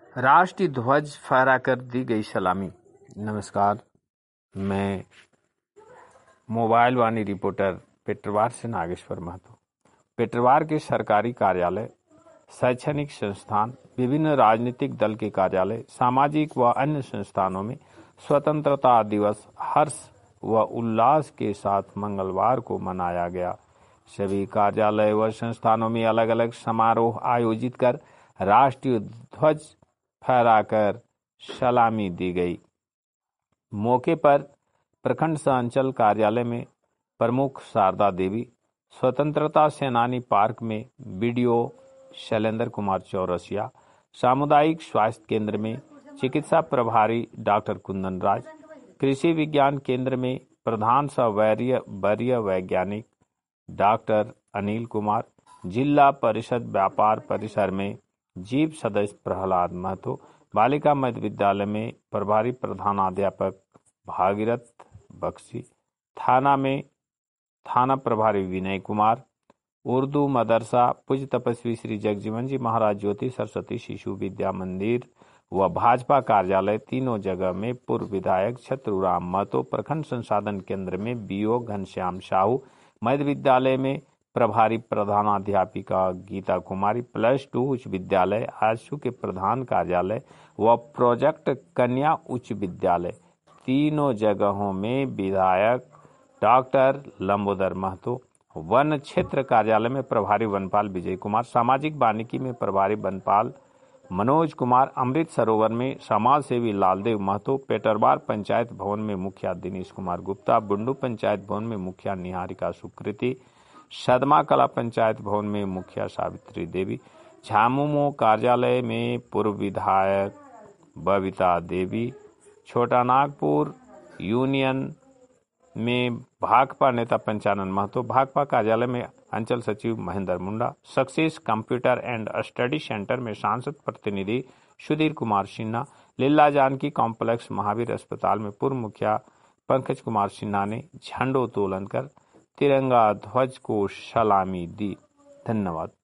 राष्ट्रीय ध्वज फहराकर दी गई सलामी। नमस्कार, मैं मोबाइल वाणी रिपोर्टर पेटरवार से नागेश्वर महतो। पेटरवार के सरकारी कार्यालय, शैक्षणिक संस्थान, विभिन्न राजनीतिक दल के कार्यालय, सामाजिक व अन्य संस्थानों में स्वतंत्रता दिवस हर्ष व उल्लास के साथ मंगलवार को मनाया गया। सभी कार्यालय व संस्थानों में अलग अलग समारोह आयोजित कर राष्ट्रीय ध्वज फहराकर सलामी दी गई। मौके पर प्रखंड अंचल कार्यालय में प्रमुख शारदा देवी, स्वतंत्रता सेनानी पार्क में बीडीओ शैलेंद्र कुमार चौरसिया, सामुदायिक स्वास्थ्य केंद्र में चिकित्सा प्रभारी डॉक्टर कुंदन राज, कृषि विज्ञान केंद्र में प्रधान वरीय वैज्ञानिक डॉक्टर अनिल कुमार, जिला परिषद व्यापार परिसर में जीव सदस्य प्रहलाद महतो, बालिका मध्य विद्यालय में प्रभारी प्रधानाध्यापक भागीरथ बख्शी, थाना में थाना प्रभारी विनय कुमार, उर्दू मदरसा पूज्य तपस्वी श्री जगजीवन जी महाराज ज्योति सरस्वती शिशु विद्या मंदिर व भाजपा कार्यालय तीनों जगह में पूर्व विधायक छतुराम महतो, प्रखंड संसाधन केंद्र में बीओ घनश्याम साहू, मध्य विद्यालय में प्रभारी प्रधानाध्यापिका गीता कुमारी, +2 उच्च विद्यालय आजसू के प्रधान कार्यालय व प्रोजेक्ट कन्या उच्च विद्यालय तीनों जगहों में विधायक डॉक्टर लंबोदर महतो, वन क्षेत्र कार्यालय में प्रभारी वनपाल विजय कुमार, सामाजिक वानिकी में प्रभारी वनपाल मनोज कुमार, अमृत सरोवर में समाज सेवी लालदेव महतो, पेटरवार पंचायत भवन में मुखिया दिनेश कुमार गुप्ता, बुंडू पंचायत भवन में मुखिया निहारिका सुकृति, सदमा कला पंचायत भवन में मुखिया सावित्री देवी, झामुमो कार्यालय में पूर्व विधायक बबीता देवी, छोटा नागपुर यूनियन में भाकपा नेता पंचानन महतो, भाकपा कार्यालय में अंचल सचिव Mahendra Munda, success computer and study centre में सांसद प्रतिनिधि सुधीर कुमार सिन्हा, लीला जानकी कॉम्प्लेक्स महावीर अस्पताल में पूर्व मुखिया पंकज कुमार सिन्हा ने झंडोत्तोलन कर तिरंगा ध्वज को सलामी दी। धन्यवाद।